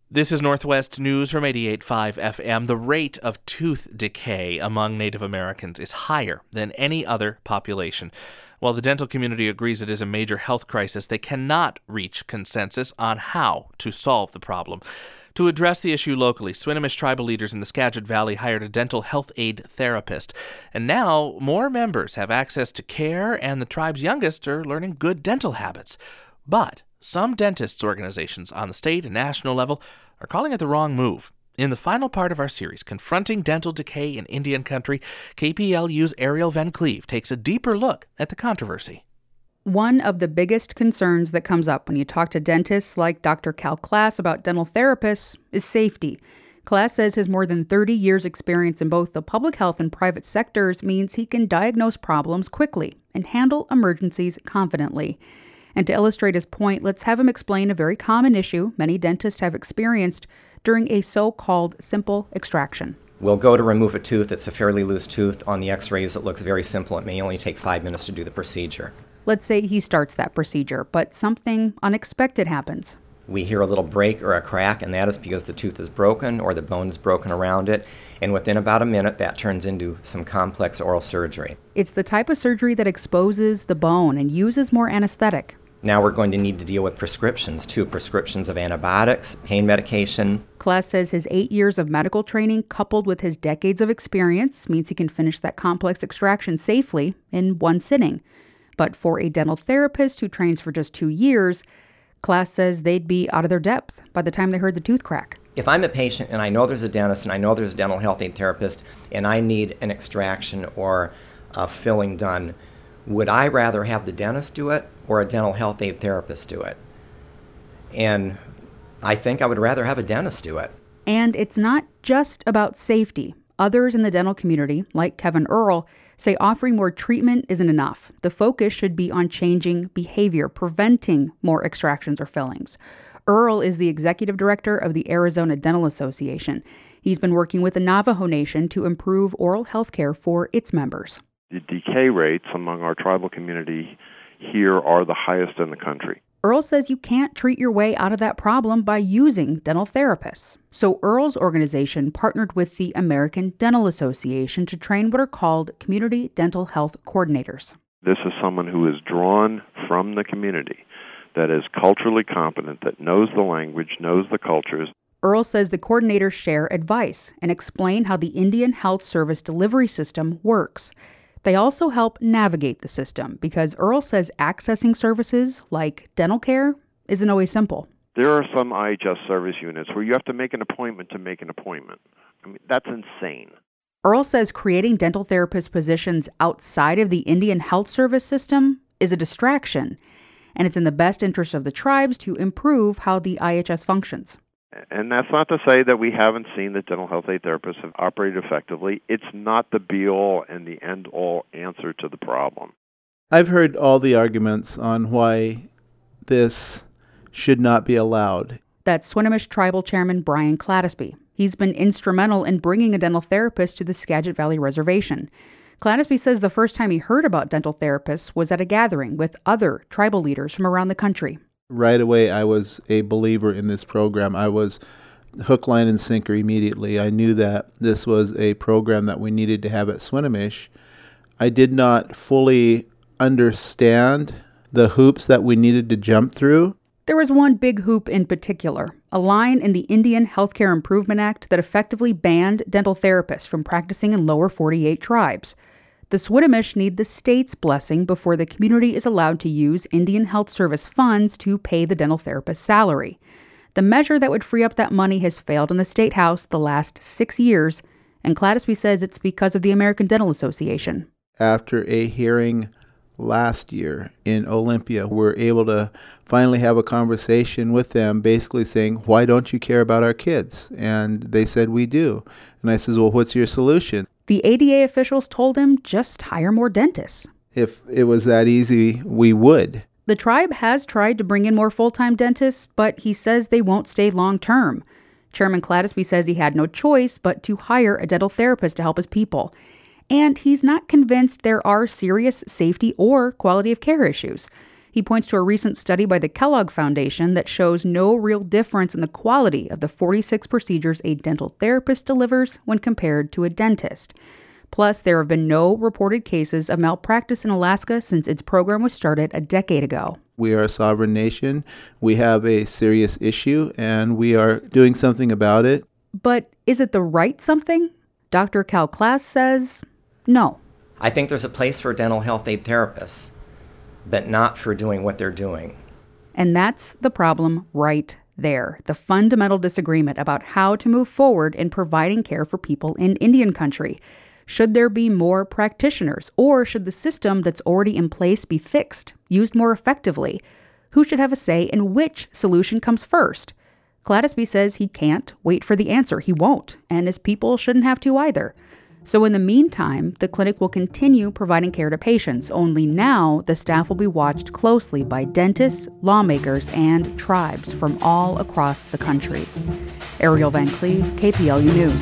This is Northwest News from 88.5 FM. The rate of tooth decay among Native Americans is higher than any other population. While the dental community agrees it is a major health crisis, they cannot reach consensus on how to solve the problem. To address the issue locally, Swinomish tribal leaders in the Skagit Valley hired a dental health aid therapist. And now more members have access to care, and the tribe's youngest are learning good dental habits. But some dentists' organizations on the state and national level are calling it the wrong move. In the final part of our series, Confronting Dental Decay in Indian Country, KPLU's Ariel Van Cleve takes a deeper look at the controversy. One of the biggest concerns that comes up when you talk to dentists like Dr. Cal Klass about dental therapists is safety. Klass says his more than 30 years' experience in both the public health and private sectors means he can diagnose problems quickly and handle emergencies confidently. And to illustrate his point, let's have him explain a very common issue many dentists have experienced during a so-called simple extraction. We'll go to remove a tooth. It's a fairly loose tooth. On the x-rays, it looks very simple. It may only take 5 minutes to do the procedure. Let's say he starts that procedure, but something unexpected happens. We hear a little break or a crack, and that is because the tooth is broken or the bone is broken around it. And within about a minute, that turns into some complex oral surgery. It's the type of surgery that exposes the bone and uses more anesthetic. Now we're going to need to deal with prescriptions, too. Prescriptions of antibiotics, pain medication. Klass says his 8 years of medical training coupled with his decades of experience means he can finish that complex extraction safely in one sitting. But for a dental therapist who trains for just 2 years, Klass says they'd be out of their depth by the time they heard the tooth crack. If I'm a patient and I know there's a dentist and I know there's a dental health aid therapist and I need an extraction or a filling done, would I rather have the dentist do it or a dental health aid therapist do it? And I think I would rather have a dentist do it. And it's not just about safety. Others in the dental community, like Kevin Earl, say offering more treatment isn't enough. The focus should be on changing behavior, preventing more extractions or fillings. Earl is the executive director of the Arizona Dental Association. He's been working with the Navajo Nation to improve oral health care for its members. The decay rates among our tribal community here are the highest in the country. Earl says you can't treat your way out of that problem by using dental therapists. So Earl's organization partnered with the American Dental Association to train what are called community dental health coordinators. This is someone who is drawn from the community, that is culturally competent, that knows the language, knows the cultures. Earl says the coordinators share advice and explain how the Indian Health Service delivery system works. They also help navigate the system because Earl says accessing services like dental care isn't always simple. There are some IHS service units where you have to make an appointment to make an appointment. I mean, that's insane. Earl says creating dental therapist positions outside of the Indian Health Service system is a distraction, and it's in the best interest of the tribes to improve how the IHS functions. And that's not to say that we haven't seen that dental health aid therapists have operated effectively. It's not the be-all and the end-all answer to the problem. I've heard all the arguments on why this should not be allowed. That's Swinomish Tribal Chairman Brian Clattisby. He's been instrumental in bringing a dental therapist to the Skagit Valley Reservation. Clattisby says the first time he heard about dental therapists was at a gathering with other tribal leaders from around the country. Right away, I was a believer in this program. I was hook, line, and sinker immediately. I knew that this was a program that we needed to have at Swinomish. I did not fully understand the hoops that we needed to jump through. There was one big hoop in particular, a line in the Indian Healthcare Improvement Act that effectively banned dental therapists from practicing in lower 48 tribes. The Swinomish need the state's blessing before the community is allowed to use Indian Health Service funds to pay the dental therapist's salary. The measure that would free up that money has failed in the State House the last 6 years, and Clattisby says it's because of the American Dental Association. After a hearing last year in Olympia, we're able to finally have a conversation with them basically saying, why don't you care about our kids? And they said, we do. And I says, well, what's your solution? The ADA officials told him just hire more dentists. If it was that easy, we would. The tribe has tried to bring in more full-time dentists, but he says they won't stay long-term. Chairman Clattisby says he had no choice but to hire a dental therapist to help his people. And he's not convinced there are serious safety or quality of care issues. He points to a recent study by the Kellogg Foundation that shows no real difference in the quality of the 46 procedures a dental therapist delivers when compared to a dentist. Plus, there have been no reported cases of malpractice in Alaska since its program was started a decade ago. We are a sovereign nation. We have a serious issue, and we are doing something about it. But is it the right something? Dr. Cal Klass says no. I think there's a place for dental health aid therapists, but not for doing what they're doing. And that's the problem right there, the fundamental disagreement about how to move forward in providing care for people in Indian country. Should there be more practitioners, or should the system that's already in place be fixed, used more effectively? Who should have a say in which solution comes first? Clatesby says he can't wait for the answer. He won't, and his people shouldn't have to either. So in the meantime, the clinic will continue providing care to patients, only now the staff will be watched closely by dentists, lawmakers, and tribes from all across the country. Ariel Van Cleve, KPLU News.